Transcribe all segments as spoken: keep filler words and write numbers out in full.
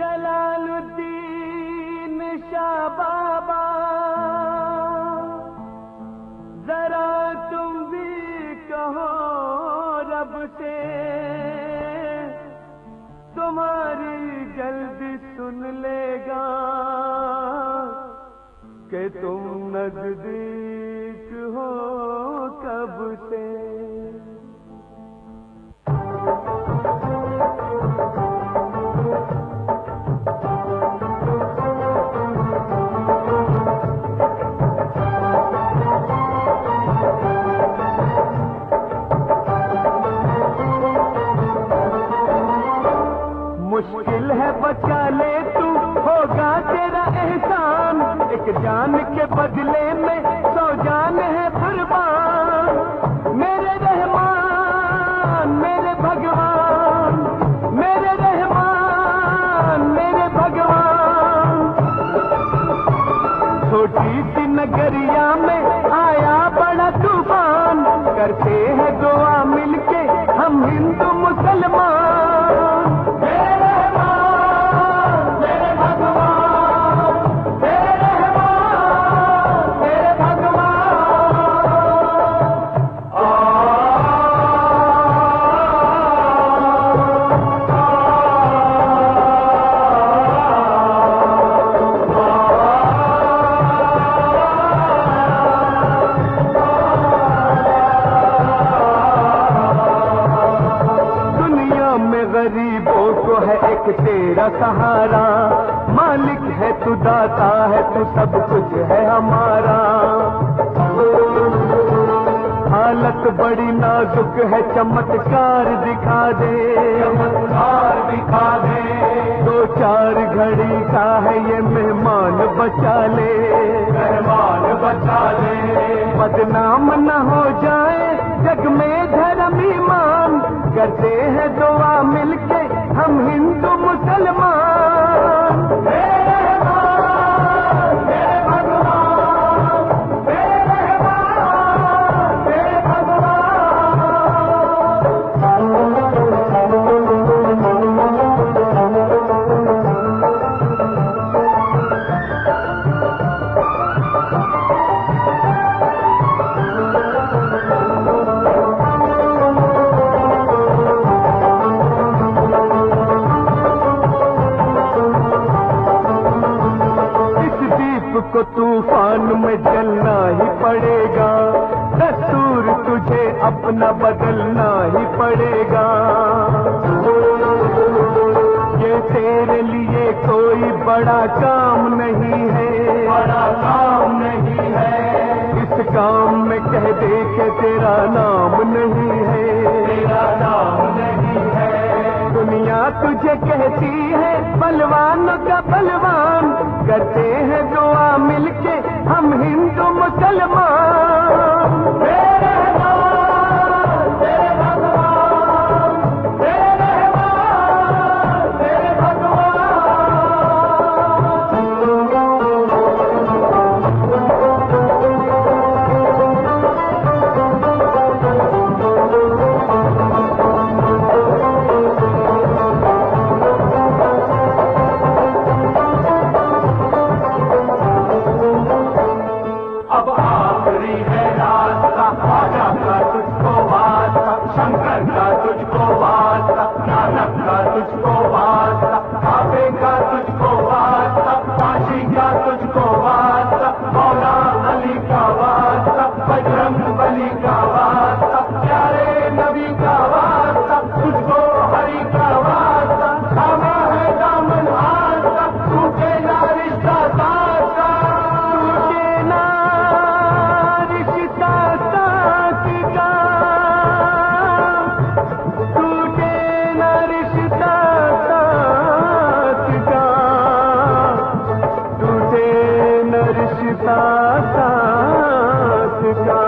जलालुद्दीन शाह बाबा, जरा तुम भी कहो रब से, तुम्हारी जल्दी सुन लेगा कि तुम नजदीक हो कब से। मुश्किल है बचा ले तू, होगा तेरा एहसान, एक जान के बदले में सौ जान है कुर्बान। मेरे रहमान मेरे भगवान, मेरे रहमान मेरे भगवान। छोटी सी नगरिया में आया बड़ा तूफान, करते हैं दुआ मिलके हम हिंदू मुसलमान। गरीबों को है एक तेरा सहारा, मालिक है तू, दाता है तू, सब कुछ है हमारा। हालत बड़ी नाजुक है, चमत्कार दिखा दे, चमत्कार दिखा दे। दो चार घड़ी का है ये मेहमान, बचा ले, मेहमान बचा ले। बदनाम न हो जाए जग में धर्म ईमान, करते हैं दुआ मिलके हम हिंदू मुसलमान। मेरे रहमान मेरे भगवान, मेरे रहमान मेरे को तूफान में जलना ही पड़ेगा, दस्तूर तुझे अपना बदलना ही पड़ेगा। ये तेरे लिए कोई बड़ा काम नहीं है, बड़ा काम नहीं है। इस काम में कह दे के तेरा नाम नहीं है, तेरा नाम नहीं है। दुनिया तुझे कहती है बलवानों का बलवान, करते हैं दुआ मिलके हम हिंदू मुसलमान। मेरे रहमान मेरे भगवान, मेरे रहमान मेरे शंकर का तुझको वास्ता, नानक का तुझको वास्ता, काबे का तुझको वास्ता, काशी का तुझको वास्ता, मौला अली का वास्ता, बजरंग बली का वास्ता, प्यारे नबी का वास्ता, तुझको हरि का वास्ता। थामा है दामन आस्था, टूटे ना रिश्ता सास्ता, टूटे ना रिश्ता साथ का, टूटे न रिश्ता साथ का, टूटे न रिश्ता साथ का।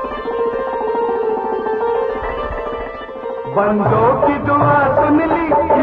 बंदों की दुआ सुन ली,